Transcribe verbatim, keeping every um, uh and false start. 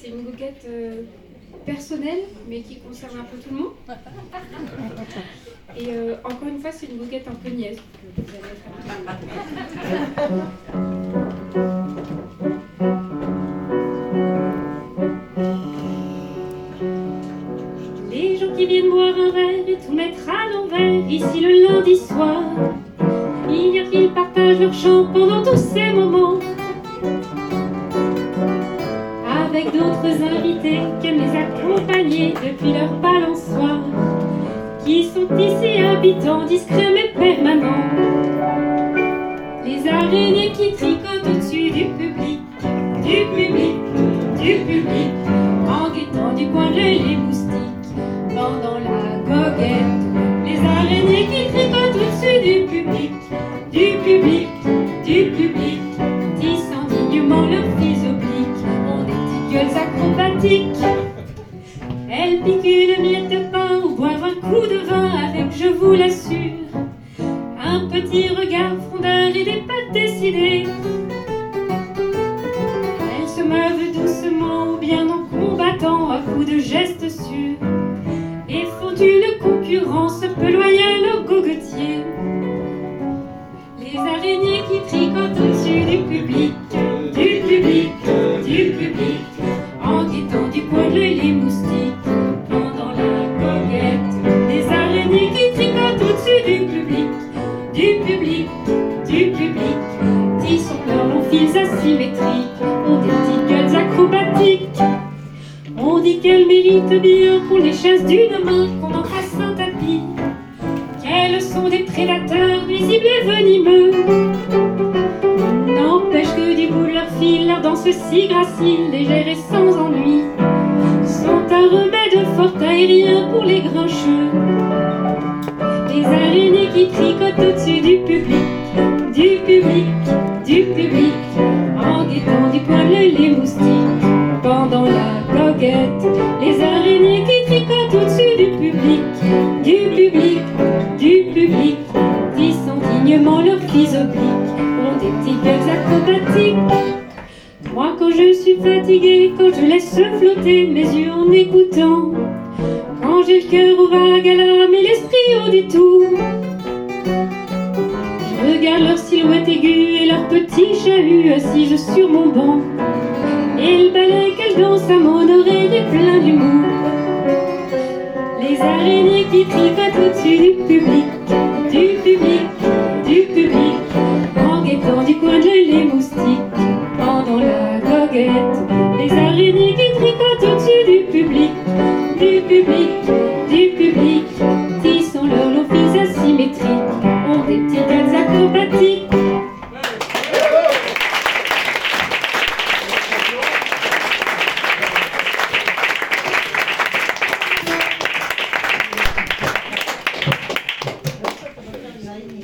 c'est une goguette euh, personnelle, mais qui concerne un peu tout le monde. Et euh, encore une fois, c'est une goguette un peu niaise. Que vous allez faire. Les gens qui viennent boire un verre et tout mettre à l'envers, ici le lundi soir, ignore qu'ils partagent leur chant pendant tous ces moments avec d'autres invités qu'aiment les accompagner depuis leur balançoire, qui sont ici habitants discrets mais permanents. Les araignées qui tricotent au-dessus du public, du public, du public, en guettant du coin de l'œil les moustiques pendant la goguette. Les araignées qui tricotent au-dessus du public, du public, du public, tissant dignement leurs fils obliques, ont des petites gueules acrobatiques. Elles piquent une miette de pain ou boivent un coup de vin avec, je vous l'assure, un petit regard frondeur et des pattes décidées. Elles se meuvent doucement ou bien en combattant à coups de gestes sûrs et font une concurrence peu loyale aux gogotiers. Les araignées qui tricotent au-dessus du public, du public, du public, en guettant du coin de l'œil les moustiques pendant la goguette. Les araignées qui tricotent au-dessus du public, du public, du public, tissant leurs longs fils asymétriques, ont des petites gueules acrobatiques. On dit qu'elles méritent bien qu'on les chasse d'une main, qu'on en fasse un tapis, qu'elles sont des prédateurs nuisibles et venimeux. N'empêche que du bout de leur fil, leur danse si gracile, légère et sans ennui, sont un remède fort aérien pour les grincheux. Les araignées qui tricotent au-dessus du public, du public, du public, en guettant du coin de l'œil les moustiques pendant la goguette. Les araignées qui tricotent au-dessus du public, du public, du public, tissant dignement leurs fils obliques, ont des petites gueules acrobatiques. Moi quand je suis fatiguée, quand je laisse flotter mes yeux en écoutant, quand j'ai le cœur au vague à l'âme et l'esprit au détour, je regarde leur silhouette aiguë et leur petit chahut assises sur mon banc, et le ballet qu'elles dansent à mon oreille est plein d'humour. Les araignées qui tricotent au-dessus du public, du public, du public, en guettant du coin de l'œil les moustiques pendant la goguette. Les araignées qui tricotent au-dessus du public, du public,